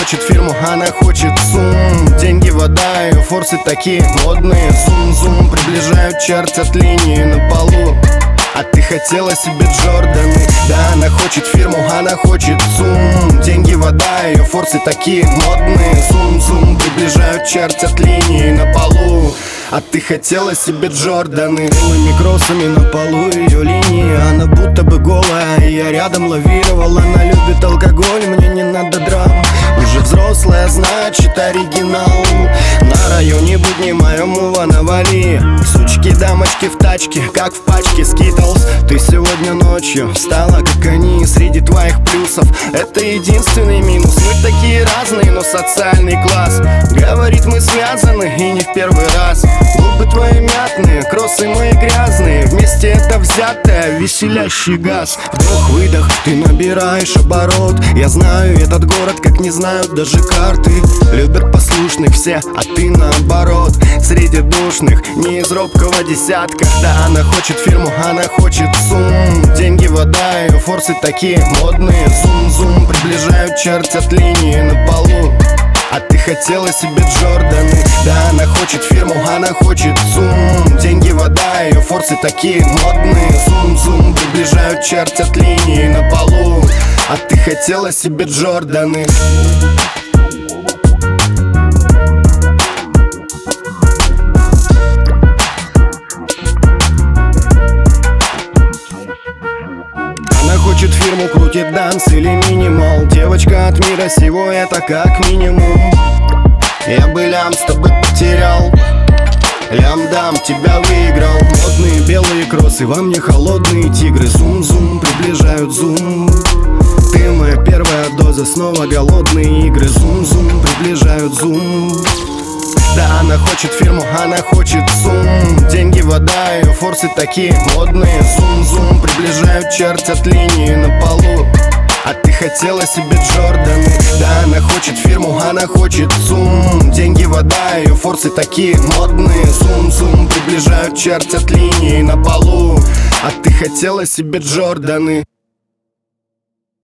хочет фирму, она хочет сум. Деньги, вода, ее форсы такие модные. Зум-зум, приближают, чертят линии на полу. А ты хотела себе Джорданы. Да, она хочет фирму, она хочет сум. Деньги, вода, ее форсы такие модные. Зум-зум, приближают, чертят линии на полу. А ты хотела себе Джорданы. Белыми кроссами на полу ее линии. Она будто бы голая, и я рядом лавировал. Она любит алкоголь, мне не надо драм. Уже взрослая, значит оригинал. На районе будни моему навали. Сучки, дамочки в тачке, как в пачке Скитлс. Ты сегодня ночью стала как они. Среди твоих плюсов это единственный минус. Мы такие разные, но социальный класс. Говорит, мы связаны и не в первый раз. Губы твои мятные, кроссы мои грязные. Вместе это взятое, веселящий газ. Вдох-выдох, ты набираешь оборот. Я знаю этот город, как не знают даже карты. Любят послушных все, а ты наоборот. Среди душных, не из робкого десятка. Да, она хочет фирму, она хочет сум. Деньги, вода, ее форсы такие модные. Зум-зум, приближают, чертят линии на полу. А ты хотела себе Джорданы. Да, она хочет фирму, она хочет сум. Деньги, вода, ее форсы такие модные. Зум-зум, приближают, чертят линии на полу. А ты хотела себе Джорданы. Она хочет фирму, крутит данс или минимал. Девочка от мира сего, это как минимум. Я бы лям с тобой потерял. Лям-дам, тебя выиграл. Модные белые кроссы, во мне холодные тигры. Зум-зум, приближают зум. Ты моя первая доза, снова голодные игры. Зум-зум, приближают зум. Да, она хочет фирму, она хочет сум. Деньги, вода, ее форсы такие модные. Зум-зум, приближают, чертят линии на полу. А ты хотела себе Джорданы. Да, она хочет фирму, она хочет сум. Деньги, вода, ее форсы такие модные. Зум-зум, приближают, чертят линии на полу. А ты хотела себе Джорданы.